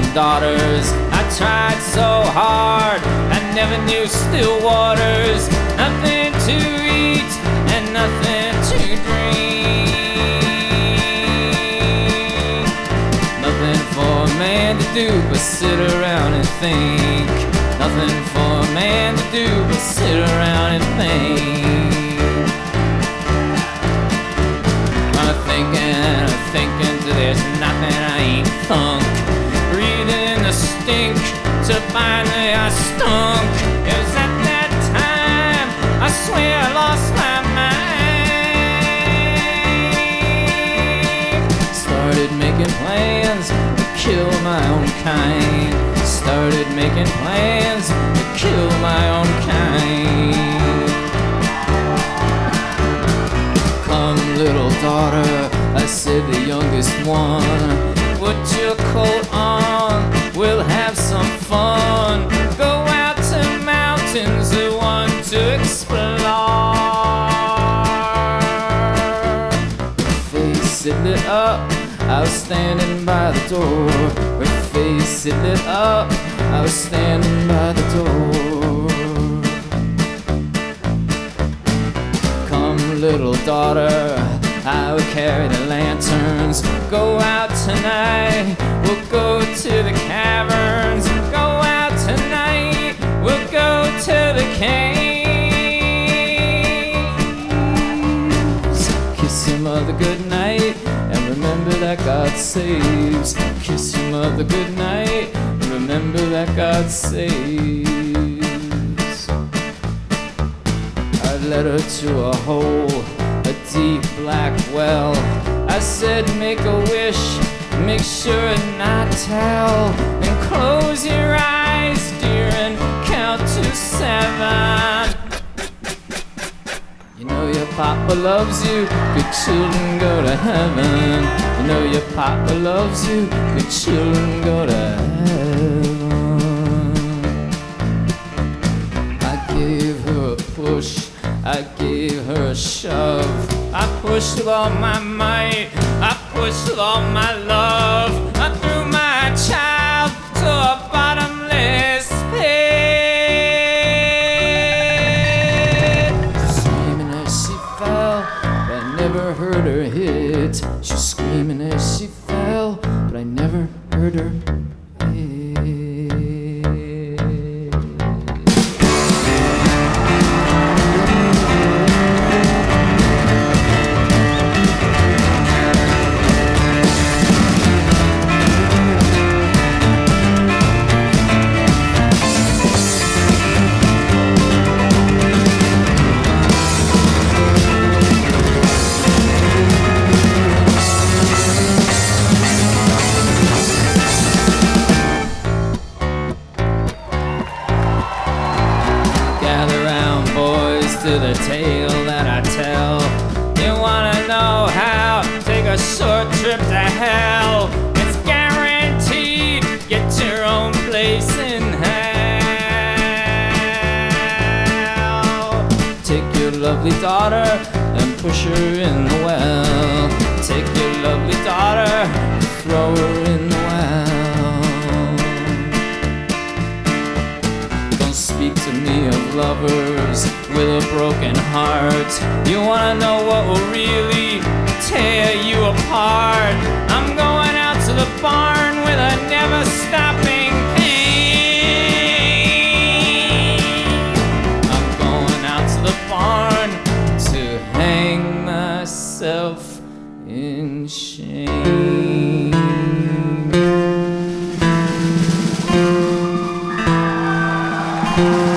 daughters. I tried so hard, I never knew still waters. Nothing to eat and nothing to drink. Nothing for a man to do but sit around and think. Nothing for a man to do but sit around and think. I'm thinking till there's nothing I ain't thunk. Breathing in the stink till finally I stunk. It was at that time I swear I lost my mind. Started making plans to kill my own kind. Started making plans to kill my own kind. Come, little daughter, I said, the youngest one, put your coat on, we'll have some fun. Go out to mountains, the one to explore. Her face it lit up, I was standing by the door. Her face it lit up, I was standing by the door. Come, little daughter, I will carry the lanterns. Go out tonight, we'll go to the caverns. Go out tonight, we'll go to the caves. Kiss your mother goodnight and remember that God saves. Kiss your mother goodnight and remember that God saves. I led her to a hole, a deep black well. I said, make a wish, make sure not tell, and close your eyes, dear, and count to 7. You know your papa loves you, good children go to heaven. You know your papa loves you, good children go to heaven. I gave her a push, I gave her a shove. I pushed with all my might, I pushed with all my love. I threw my child to a bottomless pit. Screaming as she fell, but I never heard her hit. She was screaming as she fell, but I never heard her hit. To the tale that I tell. You wanna know how? Take a short trip to hell. It's guaranteed. Get your own place in hell. Take your lovely daughter and push her in the well. Take your lovely daughter and throw her in the well. Don't speak to me of lovers with a broken heart. You wanna know what will really tear you apart? I'm going out to the barn with a never-stopping pain. I'm going out to the barn to hang myself in shame.